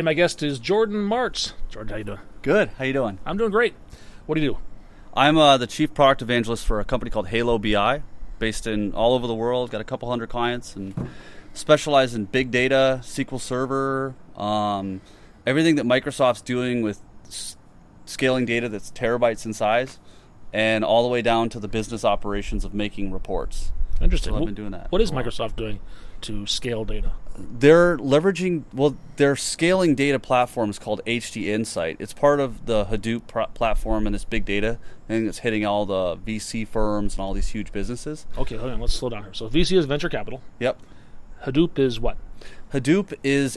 Today my guest is Jordan Martz. Jordan, how you doing? Good. How you doing? I'm doing great. What do you do? I'm the chief product evangelist for a company called Halo BI, based in all over the world. Got a couple hundred clients and specialize in big data, SQL Server, everything that Microsoft's doing with scaling data that's terabytes in size, and all the way down to the business operations of making reports. Interesting. So I've been doing that. What is Microsoft doing to scale data? They're leveraging, their scaling data platform is called HD Insight. It's part of the Hadoop platform and this big data thing that's hitting all the VC firms and all these huge businesses. Okay, hold on. Let's slow down here. So VC is venture capital. Yep. Hadoop is what? Hadoop is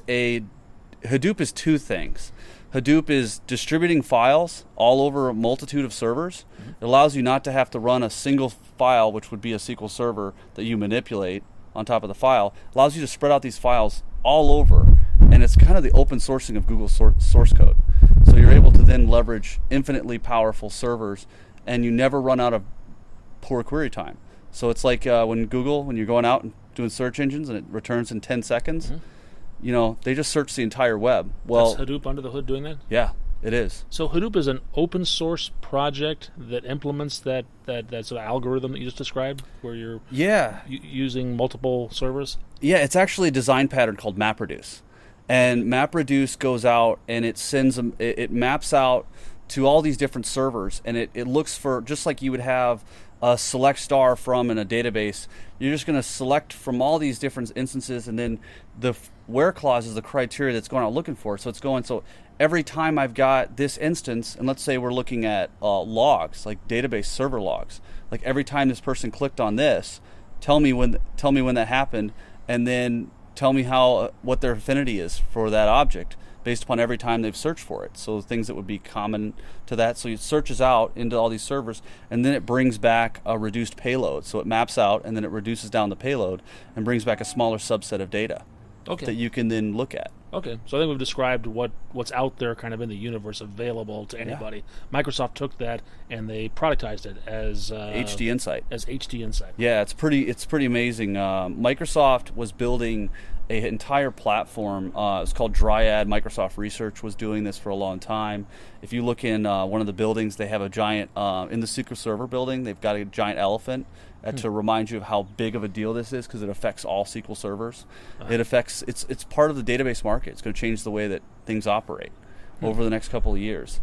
two things. Hadoop is distributing files all over a multitude of servers. Mm-hmm. It allows you not to have to run a single file, which would be a SQL server that you manipulate on top of the file. It allows you to spread out these files all over, and it's kind of the open sourcing of Google source code. So you're able to then leverage infinitely powerful servers, and you never run out of poor query time. So it's like when you're going out and doing search engines and it returns in 10 seconds, they just search the entire web. Well, that's Hadoop under the hood doing that? Yeah, it is. So Hadoop is an open source project that implements that sort of algorithm that you just described, where you're using multiple servers? Yeah, it's actually a design pattern called MapReduce. And MapReduce goes out and it maps out to all these different servers, and it looks for, just like you would have a select star from in a database, you're just going to select from all these different instances, and then the where clause is the criteria that's going out looking for. So it's going, so every time I've got this instance, and let's say we're looking at logs, like database server logs, like every time this person clicked on this, tell me when that happened, and then tell me what their affinity is for that object based upon every time they've searched for it. So things that would be common to that. So it searches out into all these servers, and then it brings back a reduced payload. So it maps out, and then it reduces down the payload and brings back a smaller subset of data that you can then look at. Okay, so I think we've described what's out there kind of in the universe available to anybody. Yeah. Microsoft took that and they productized it as HD Insight. As HD Insight. Yeah, it's pretty amazing. Microsoft was building an entire platform. It's called Dryad. Microsoft Research was doing this for a long time. If you look in one of the buildings, they have a giant, in the SQL Server building, they've got a giant elephant to remind you of how big of a deal this is, because it affects all SQL servers. It affects, it's part of the database market. It's going to change the way that things operate over the next couple of years.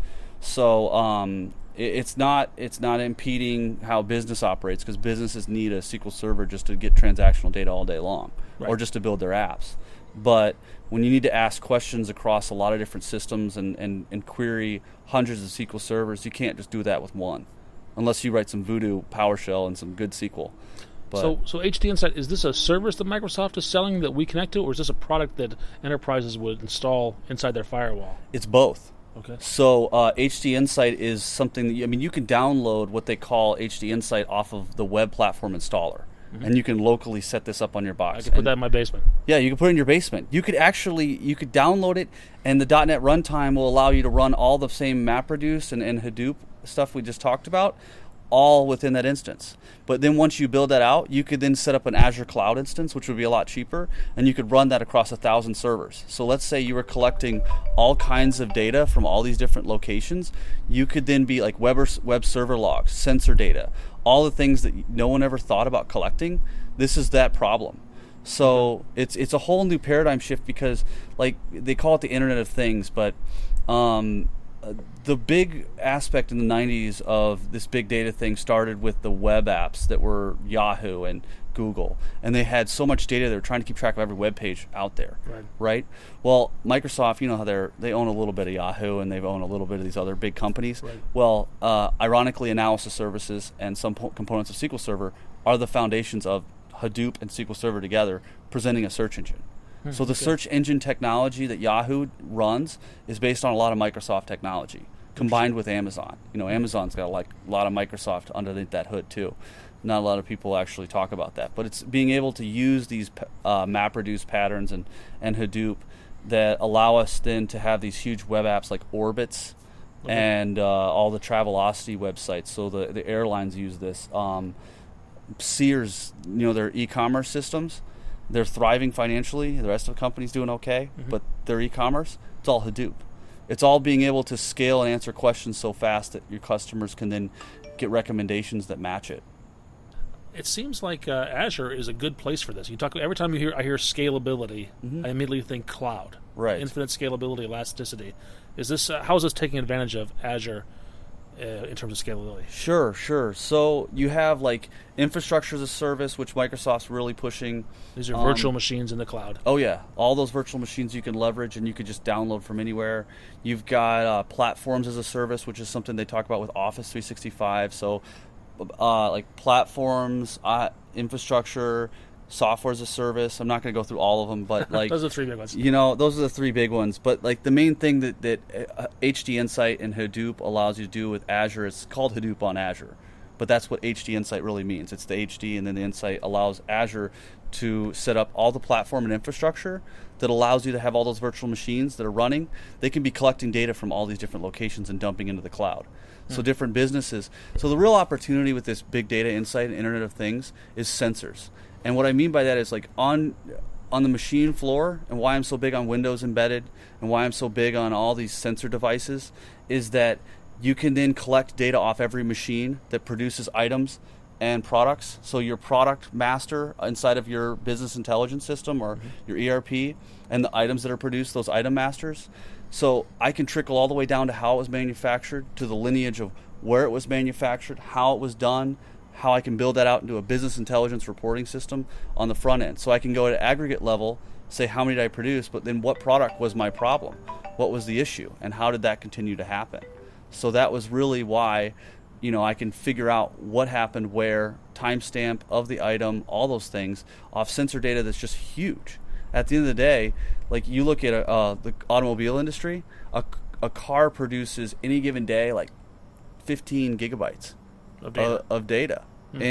So it's not impeding how business operates, because businesses need a SQL Server just to get transactional data all day long, or just to build their apps. But when you need to ask questions across a lot of different systems and query hundreds of SQL servers, you can't just do that with one, unless you write some Voodoo PowerShell and some good SQL. But so HD Insight, is this a service that Microsoft is selling that we connect to, or is this a product that enterprises would install inside their firewall? It's both. Okay. So HD Insight is something that you can download what they call HD Insight off of the web platform installer, and you can locally set this up on your box. I can put that in my basement. Yeah, you can put it in your basement. You could download it, and the .NET runtime will allow you to run all the same MapReduce and Hadoop stuff we just talked about, all within that instance. But then once you build that out, you could then set up an Azure Cloud instance, which would be a lot cheaper, and you could run that across 1,000 servers. So let's say you were collecting all kinds of data from all these different locations. You could then be like web server logs, sensor data, all the things that no one ever thought about collecting. This is that problem. So it's a whole new paradigm shift, because like they call it the Internet of Things, but the big aspect in the 90s of this big data thing started with the web apps that were Yahoo and Google, and they had so much data they were trying to keep track of every web page out there. Right? Well, Microsoft, you know how they own a little bit of Yahoo, and they own a little bit of these other big companies. Well, ironically, analysis services and some components of SQL Server are the foundations of Hadoop and SQL Server together, presenting a search engine. So the search engine technology that Yahoo runs is based on a lot of Microsoft technology combined with Amazon. Amazon's got a lot of Microsoft underneath that hood too. Not a lot of people actually talk about that, but it's being able to use these MapReduce patterns and Hadoop that allow us then to have these huge web apps like Orbitz and all the Travelocity websites. So the airlines use this. Sears, their e-commerce systems, They're thriving financially. The rest of the company's doing okay, but their e-commerce, it's all Hadoop. It's all being able to scale and answer questions so fast that your customers can then get recommendations that match it. It seems like Azure is a good place for this. You talk every time I hear scalability, I immediately think cloud, right? Infinite scalability, elasticity. Is this how is this taking advantage of Azure in terms of scalability? Sure. So you have like infrastructure as a service, which Microsoft's really pushing. These are virtual machines in the cloud. Oh yeah, all those virtual machines you can leverage and you can just download from anywhere. You've got platforms as a service, which is something they talk about with Office 365. So like platforms, infrastructure, software as a service. I'm not going to go through all of them, but like those are the three big ones. Those are the three big ones. But like the main thing that HD Insight and Hadoop allows you to do with Azure is called Hadoop on Azure. But that's what HD Insight really means. It's the HD, and then the Insight allows Azure to set up all the platform and infrastructure that allows you to have all those virtual machines that are running. They can be collecting data from all these different locations and dumping into the cloud. So different businesses. So the real opportunity with this big data insight and Internet of Things is sensors. And what I mean by that is like on the machine floor, and why I'm so big on Windows Embedded and why I'm so big on all these sensor devices is that you can then collect data off every machine that produces items and products. So your product master inside of your business intelligence system or your ERP and the items that are produced, those item masters. So I can trickle all the way down to how it was manufactured, to the lineage of where it was manufactured, how it was done, how I can build that out into a business intelligence reporting system on the front end. So I can go at aggregate level, say how many did I produce, but then what product was my problem? What was the issue? And how did that continue to happen? So that was really why, I can figure out what happened where, timestamp of the item, all those things off sensor data that's just huge. At the end of the day, like you look at the automobile industry, a car produces any given day like 15 gigabytes of data.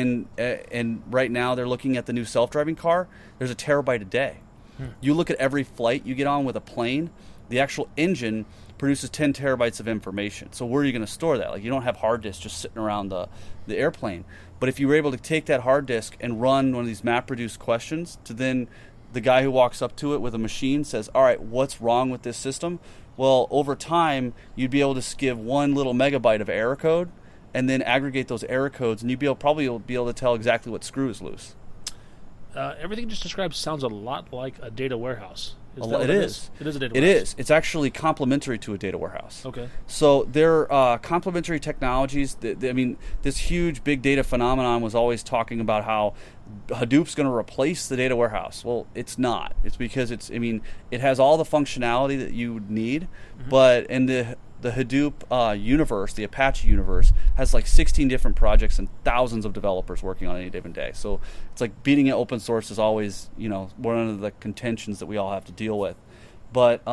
And right now they're looking at the new self-driving car. There's a terabyte a day. You look at every flight you get on with a plane, the actual engine produces 10 terabytes of information. So where are you going to store that? Like you don't have hard disks just sitting around the airplane. But if you were able to take that hard disk and run one of these map-reduced questions to then the guy who walks up to it with a machine says, all right, what's wrong with this system? Well, over time, you'd be able to give one little megabyte of error code and then aggregate those error codes, and you'd probably be able to tell exactly what screw is loose. Everything you just described sounds a lot like a data warehouse. It is. It is a data warehouse. It is. It's actually complementary to a data warehouse. Okay. So they're complementary technologies. This huge big data phenomenon was always talking about how Hadoop's going to replace the data warehouse. Well, it's not. It's because it has all the functionality that you would need, but in the Hadoop universe, the Apache universe, has like 16 different projects and thousands of developers working on any given day. So it's like beating it open source is always, one of the contentions that we all have to deal with. But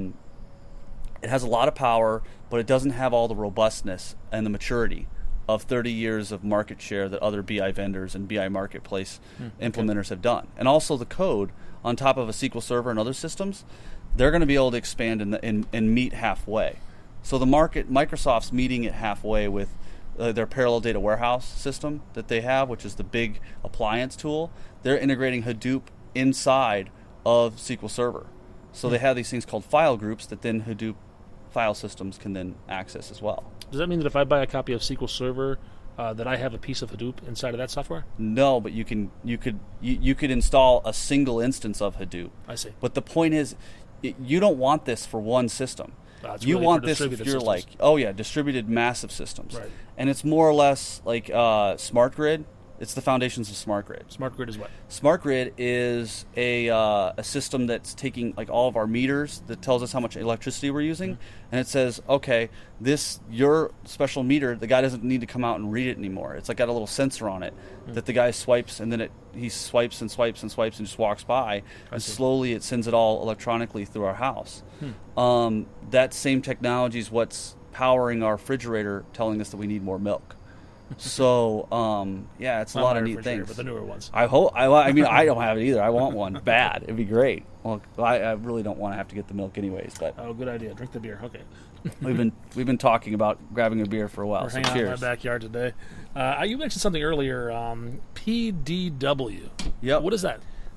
it has a lot of power, but it doesn't have all the robustness and the maturity of 30 years of market share that other BI vendors and BI marketplace implementers have done. And also the code on top of a SQL Server and other systems, they're going to be able to expand and meet halfway. So the market, Microsoft's meeting it halfway with their parallel data warehouse system that they have, which is the big appliance tool. They're integrating Hadoop inside of SQL Server. So they have these things called file groups that then Hadoop file systems can then access as well. Does that mean that if I buy a copy of SQL Server, that I have a piece of Hadoop inside of that software? No, but you could install a single instance of Hadoop. I see. But the point is, you don't want this for one system. You really want this if you're systems. Distributed massive systems. Right. And it's more or less like Smart Grid. It's the foundations of Smart Grid. Smart Grid is what? Smart Grid is a system that's taking like all of our meters that tells us how much electricity we're using, and it says, okay, your special meter, the guy doesn't need to come out and read it anymore. It's like got a little sensor on it that the guy swipes, and then he swipes and swipes and swipes and just walks by, and slowly it sends it all electronically through our house. That same technology is what's powering our refrigerator, telling us that we need more milk. So, it's a lot of neat things. But the newer ones. I don't have it either. I want one bad. It'd be great. Well, I really don't want to have to get the milk anyways. But good idea. Drink the beer. Okay. we've been talking about grabbing a beer for a while. We're so hanging cheers. out in my backyard today. You mentioned something earlier. PDW. Yep. What is that?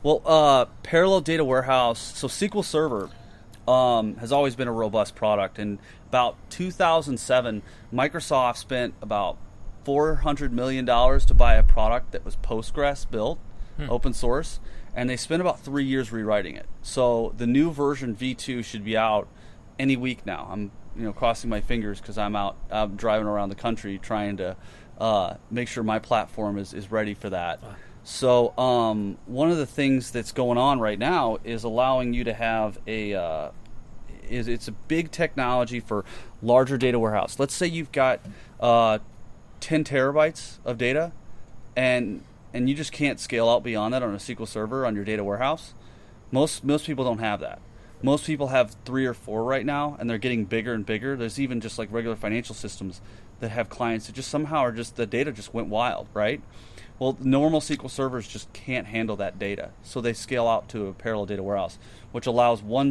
Well, parallel data warehouse. So SQL Server has always been a robust product. And about 2007, Microsoft spent about $400 million to buy a product that was Postgres built, open source, and they spent about 3 years rewriting it. So the new version V2 should be out any week now. I'm crossing my fingers because I'm out driving around the country trying to make sure my platform is ready for that. So one of the things that's going on right now is allowing you to have it's a big technology for larger data warehouse. Let's say you've got 10 terabytes of data, and you just can't scale out beyond that on a SQL Server on your data warehouse. Most people don't have that. Most people have 3 or 4 right now, and they're getting bigger and bigger. There's even just like regular financial systems that have clients that just somehow are just the data just went wild, right? Well, normal SQL servers just can't handle that data, so they scale out to a parallel data warehouse, which allows one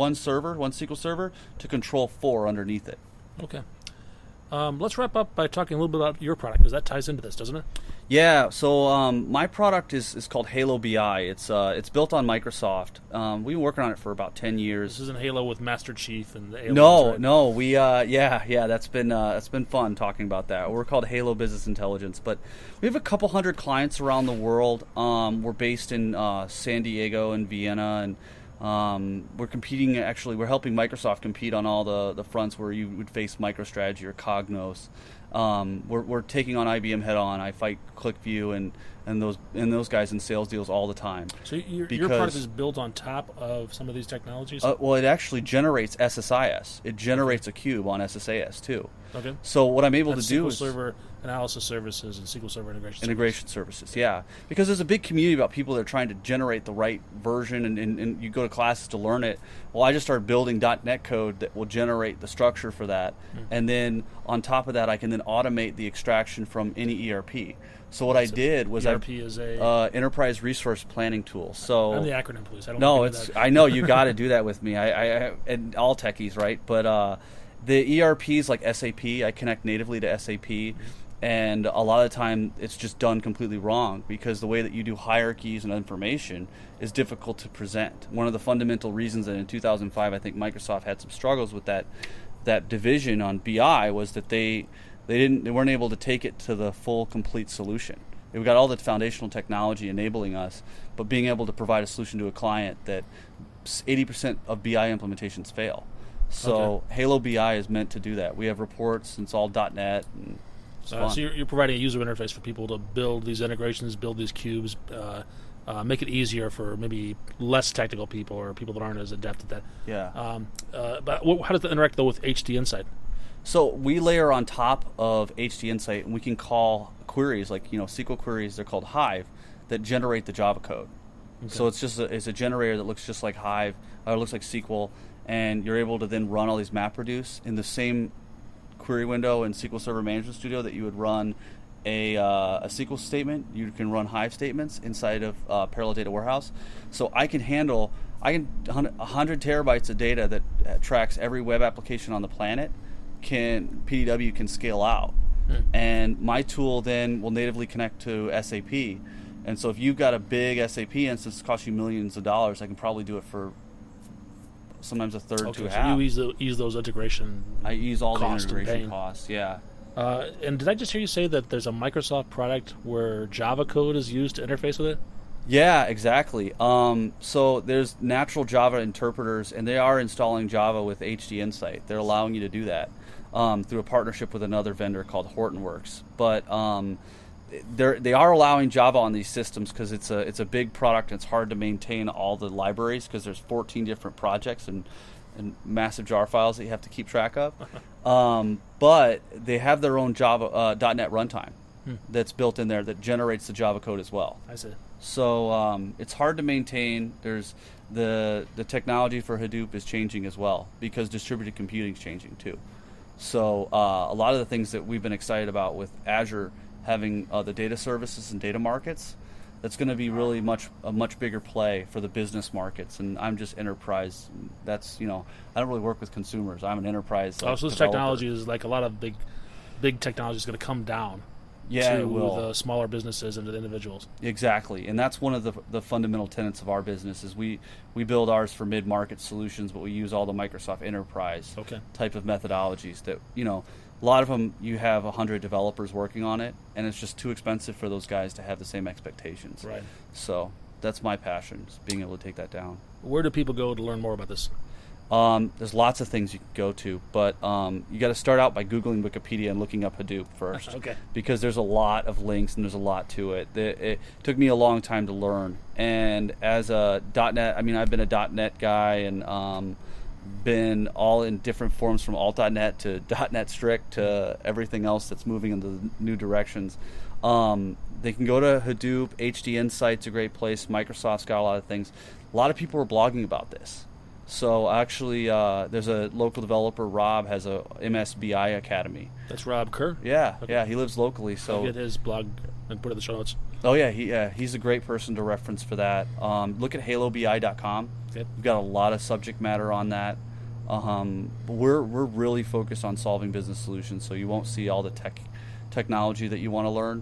SQL server, to control 4 underneath it. Okay. Let's wrap up by talking a little bit about your product, because that ties into this, doesn't it? Yeah. So my product is called Halo BI. It's built on Microsoft. We've been working on it for about 10 years. This isn't Halo with Master Chief and the aliens, right? No. We that's been fun talking about that. We're called Halo Business Intelligence, but we have a couple hundred clients around the world. We're based in San Diego and Vienna, and we're competing. Actually, we're helping Microsoft compete on all the fronts where you would face MicroStrategy or Cognos. We're taking on IBM head on. I fight ClickView and those guys in sales deals all the time. So your product is built on top of some of these technologies? Well, it actually generates SSIS. It generates a cube on SSAS too. Okay. So what I'm able to do is SQL Server Analysis Services and SQL Server Integration Services, yeah. Because there's a big community about people that are trying to generate the right version, and you go to classes to learn it. Well, I just started building .NET code that will generate the structure for that, and then on top of that, I can then automate the extraction from any ERP. So what I did was ERP is a enterprise resource planning tool. So I'm the acronym, please. I know you got to do that with me. I and all techies, right? But the ERPs like SAP, I connect natively to SAP, and a lot of the time it's just done completely wrong because the way that you do hierarchies and information is difficult to present. One of the fundamental reasons that in 2005 I think Microsoft had some struggles with that division on BI was that they weren't able to take it to the full complete solution. We've got all the foundational technology enabling us, but being able to provide a solution to a client that 80% of BI implementations fail. So Halo BI is meant to do that. We have reports, and it's all .NET. And so you're providing a user interface for people to build these integrations, build these cubes, make it easier for maybe less technical people or people that aren't as adept at that. Yeah. But how does that interact, though, with HD Insight? So we layer on top of HD Insight, and we can call queries, like SQL queries, they're called Hive, that generate the Java code. Okay. So it's just it's a generator that looks just like Hive, or looks like SQL, and you're able to then run all these MapReduce in the same query window in SQL Server Management Studio that you would run a SQL statement. You can run Hive statements inside of Parallel Data Warehouse. So I can handle 100 terabytes of data that tracks every web application on the planet. PDW can scale out, and my tool then will natively connect to SAP. And so if you've got a big SAP instance that costs you millions of dollars, I can probably do it for sometimes a third to a half. You ease those integration. I use all the integration costs. Yeah. And did I just hear you say that there's a Microsoft product where Java code is used to interface with it? Yeah, exactly. So there's natural Java interpreters, and they are installing Java with HD Insight. They're allowing you to do that through a partnership with another vendor called Hortonworks. But they are allowing Java on these systems because it's a big product, and it's hard to maintain all the libraries because there's 14 different projects and massive jar files that you have to keep track of. But they have their own Java .NET runtime that's built in there that generates the Java code as well. I see. So it's hard to maintain. There's the technology for Hadoop is changing as well because distributed computing is changing too. So a lot of the things that we've been excited about with Azure having the data services and data markets, that's going to be really a much bigger play for the business markets. And I'm just enterprise. That's I don't really work with consumers. I'm an enterprise. So this technology is like a lot of big technology is going to come down. Yeah, to it will. the smaller businesses and to the individuals. Exactly, and that's one of the fundamental tenets of our business is we build ours for mid-market solutions, but we use all the Microsoft Enterprise type of methodologies that, a lot of them you have 100 developers working on it, and it's just too expensive for those guys to have the same expectations. Right. So that's my passion, is being able to take that down. Where do people go to learn more about this? There's lots of things you can go to, but you got to start out by Googling Wikipedia and looking up Hadoop first. Okay. Because there's a lot of links and there's a lot to it. It took me a long time to learn. And as a .NET, I've been a .NET guy and been all in different forms from alt.NET to .NET Strict to everything else that's moving into new directions. They can go to Hadoop. HD Insight's a great place. Microsoft's got a lot of things. A lot of people are blogging about this. So actually, there's a local developer, Rob, has a MSBI Academy. That's Rob Kerr? Yeah, Okay. yeah, he lives locally. So I'll get his blog and put it in the show notes. Oh yeah, he's a great person to reference for that. Look at halobi.com. Okay. We've got a lot of subject matter on that. We're really focused on solving business solutions, so you won't see all the technology that you want to learn.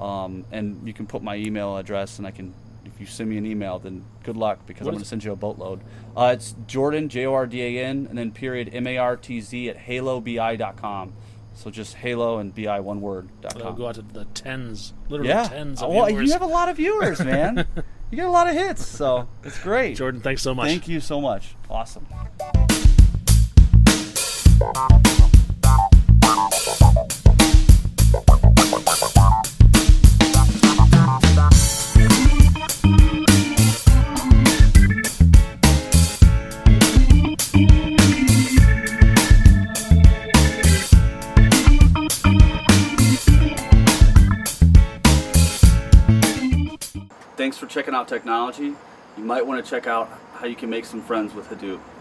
And you can put my email address, and if you send me an email, then good luck, because I'm going to send you a boatload. It's Jordan, Jordan, and then period MARTZ at halobi.com. So just Halo and BI one word.com. I'll go out to the tens, literally tens of well, viewers. you have a lot of viewers, man. You get a lot of hits, so it's great. Jordan, thanks so much. Thank you so much. Awesome. Thanks for checking out technology. You might want to check out how you can make some friends with Hadoop.